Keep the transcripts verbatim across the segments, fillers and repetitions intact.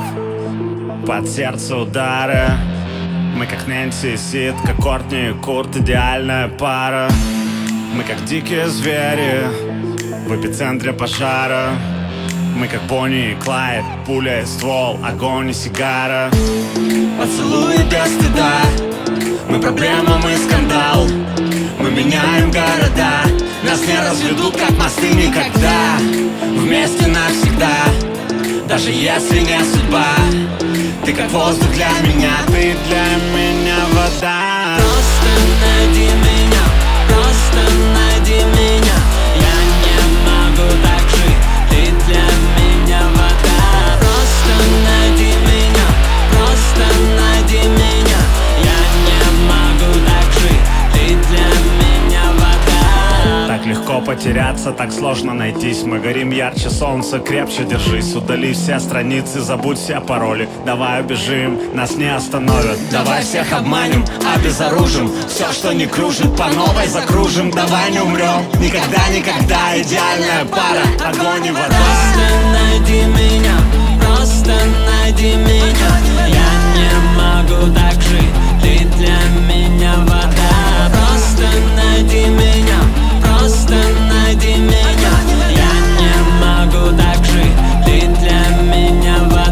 под сердце удары. Мы как Нэнси и Сид, как Кортни и Курт, идеальная пара. Мы как дикие звери в эпицентре пожара. Мы как Бонни и Клайд, пуля и ствол, огонь и сигара. Поцелуи без стыда, мы проблема, мы скандал. Мы меняем города, нас не разведут, как мосты никогда. Вместе навсегда, даже если не судьба. Ты как воздух для меня, ты для меня вода. Просто найди меня, просто найди меня. Я не могу так жить, ты для меня вода. Просто найди меня, просто найди меня. Я не могу так жить, ты для меня вода. Так легко потеряться, так сложно найтись. Мы горим ярче солнца, крепче держись. Удали все страницы, забудь все пароли. Давай убежим, нас не остановят. Давай всех обманем, обезоружим. Все, что не кружит, по новой закружим. Давай не умрем, никогда, никогда. Идеальная пара, огонь и вода. Просто найди меня, просто найди меня. Я не могу так жить, ты для меня вода. Просто найди меня, просто найди меня. Я не могу так жить, ты для меня вода.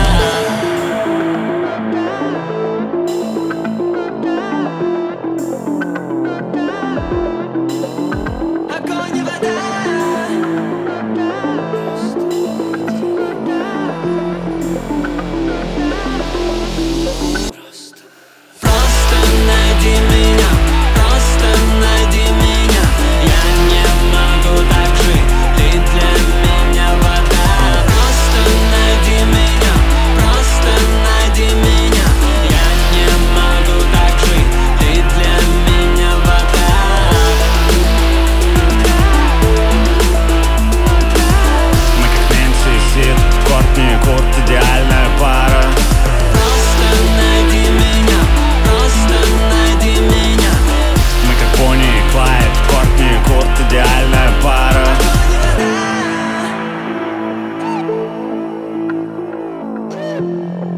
Огонь и вода. Просто найди меня, просто найди меня. Я не могу так жить, ты для меня вода. Просто найди меня, просто найди меня. Я не могу так жить, ты для меня вода. Мы как Нэнси и Сид, Кортни и Курт, идеальная пара. Просто найди меня, просто найди меня. Мы как Бонни и Клайд, Кортни и Курт, идеальная пара. Огонь и вода.